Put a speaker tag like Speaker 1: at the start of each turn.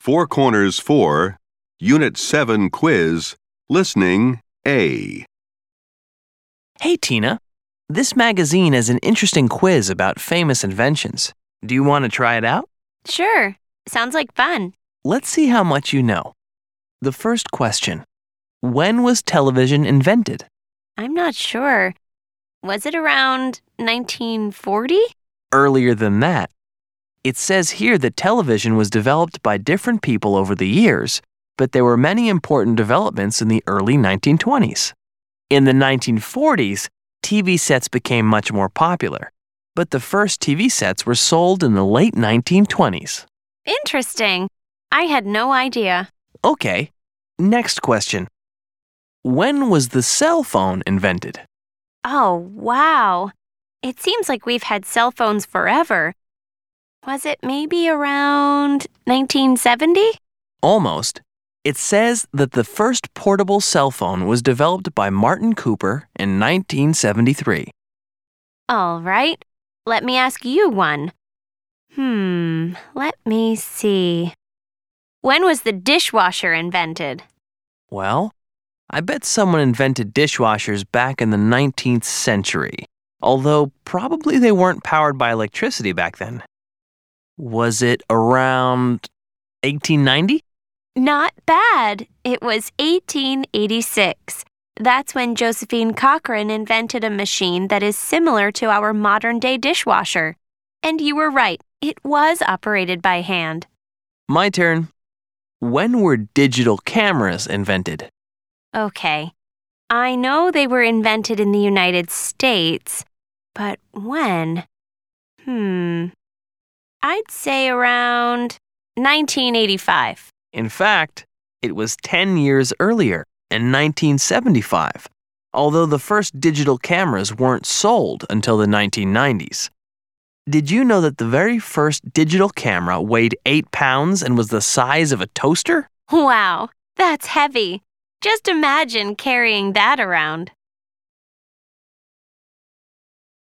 Speaker 1: Four Corners 4, Unit 7 quiz, listening A.
Speaker 2: Hey, Tina. This magazine has an interesting quiz about famous inventions. Do you want to try it out?
Speaker 3: Sure. Sounds like fun.
Speaker 2: Let's see how much you know. The first question. When was television invented?
Speaker 3: I'm not sure. Was it around 1940?
Speaker 2: Earlier than that. It says here that television was developed by different people over the years, but there were many important developments in the early 1920s. In the 1940s, TV sets became much more popular, but the first TV sets were sold in the late 1920s.
Speaker 3: Interesting. I had no idea.
Speaker 2: Okay, next question. When was the cell phone invented?
Speaker 3: Oh, wow. It seems like we've had cell phones forever. Was it maybe around 1970?
Speaker 2: Almost. It says that the first portable cell phone was developed by Martin Cooper in 1973.
Speaker 3: All right. Let me ask you one. Let me see. When was the dishwasher invented?
Speaker 2: Well, I bet someone invented dishwashers back in the 19th century, although probably they weren't powered by electricity back then. Was it around 1890?
Speaker 3: Not bad. It was 1886. That's when Josephine Cochrane invented a machine that is similar to our modern-day dishwasher. And you were right. It was operated by hand.
Speaker 2: My turn. When were digital cameras invented?
Speaker 3: Okay. I know they were invented in the United States, but when? I'd say around 1985.
Speaker 2: In fact, it was 10 years earlier, in 1975, although the first digital cameras weren't sold until the 1990s. Did you know that the very first digital camera weighed 8 pounds and was the size of a toaster?
Speaker 3: Wow, that's heavy. Just imagine carrying that around.